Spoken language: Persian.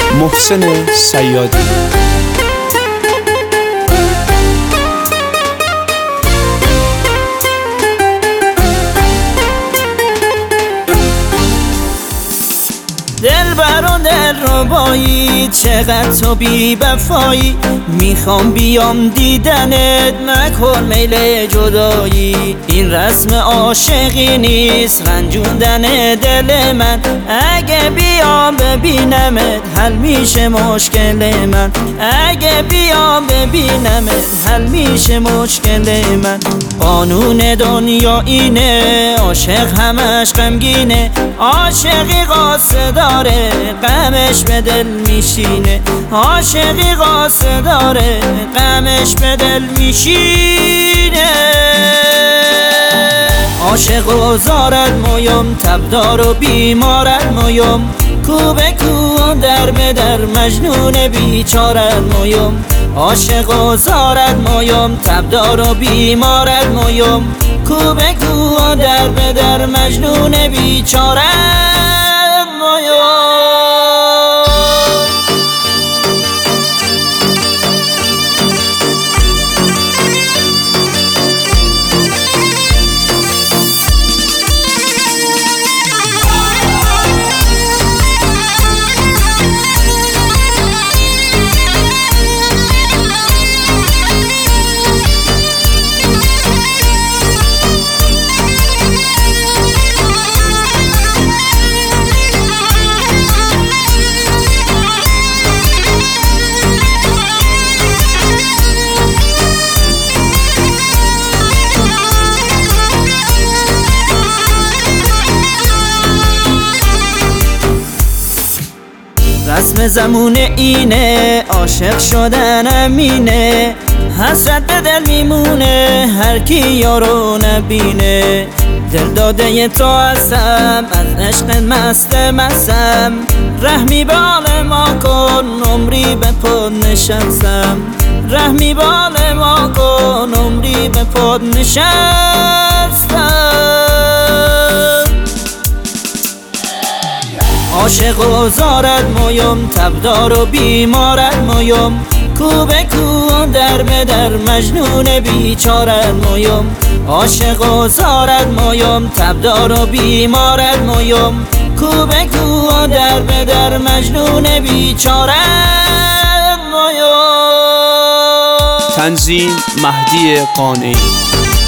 محسن صیادی. دلبر و دلربایی چقدر تو بی وفایی، میخوام بیام دیدنت نکن میل جدایی. این رسم عاشقی نیست رنجوندن دل من، اگه بیام ببینمت حل میشه مشکل من. اگه بیام ببینمت حل میشه مشکل من. قانون دنیا اینه عاشق همش غمگینه، عاشقی قصه داره غمش به دل میشینه. عاشقی قصه داره غمش به دل میشینه. عاشق و زارت مویم تبدار و بیمارت مویم، کو به کو در به در مجنون بیچارت مویم. عاشق و زارت مویم تبدار و بیمارت مویم، کو به کو در به در مجنون بیچارت مویم. رسم زمون اینه عاشق شدن امینه، حسرت به دل میمونه هر کی یارو نبینه. دل داده تو هستم از عشق مست مستم، رحمی بال ما کن عمری به پاد نشستم. رحمی بال ما کن عمری به پاد نشستم. عاشق و زارت مویم تبدار و بیمارت مویم، کو به کو در به در مجنون بیچارت مویم. عاشق و زارت مویم تبدار و بیمارت مویم، کو به کو در به در مجنون بیچارت مویم. تنظیم مهدی قانعی.